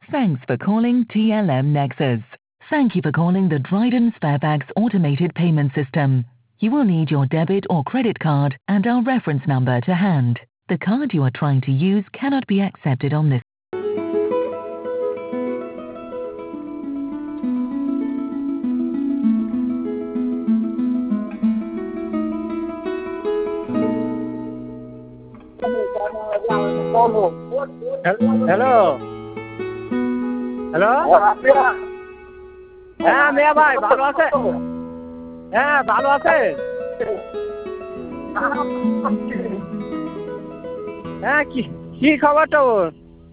Thanks for calling TLM Nexus. Thank you for calling the Dryden Sparebags automated payment system. You will need your debit or credit card and our reference number to hand. The card you are trying to use cannot be accepted on this. Hello hello হ্যাঁ মিয়া ভাই ভালো আছে? হ্যাঁ ভালো আছে। হ্যাঁ কি কি খবর তোর?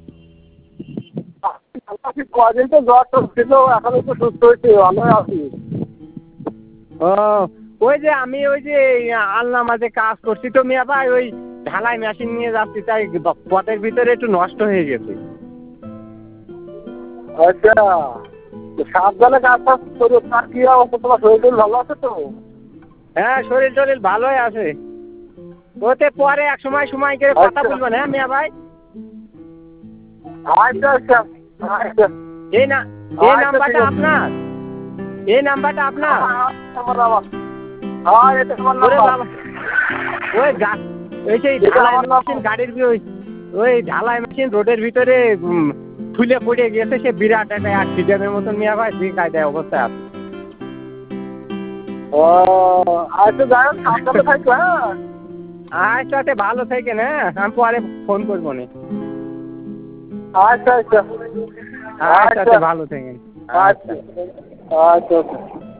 কদিন তো জ্বর টর ছিল, এখন একটু সুস্থ হয়েছে, ভালো আছি। ও ওই যে আমি ওই যে আলনা মাঝে কাজ করছি তো মিয়া ভাই, ওই ঢালাই মেশিন নিয়ে যাচ্ছি, তাই পথের ভিতরে একটু নষ্ট হয়ে গেছে। আচ্ছা, সাবধানে কাজ টাজ করো। তার কি অবস্থা, তোমার শরীর টরীর ভালো আছে তো? হ্যাঁ শরীর টরীর ভালোই আছে। ওতে পরে এক সময় সময় করে কথা বলবো না মিয়া ভাই। আচ্ছা আচ্ছা আচ্ছা। এই নাম্বারটা আপনার? এই নাম্বারটা আপনার? হ্যাঁ, এটা তোমার নাম্বার। ওই সেই ঢালাই মেশিন গাড়ির ওই ঢালাই মেশিন রোডের ভিতরে ফুলে পড়ে গেছে, সে বিরাট একটা অ্যাক্সিডেন্টের মতন মিয়া ভাই, দুই কায়দায় অবস্থায় আছে। ও আচ্ছা, যাই হোক সাবধানে থাকো। হ্যাঁ আচ্ছা ভালো থাকেন। হ্যাঁ আমি পরে ফোন করবো না। আচ্ছা আচ্ছা আচ্ছা ভালো থাকেন। আচ্ছা আচ্ছা আচ্ছা।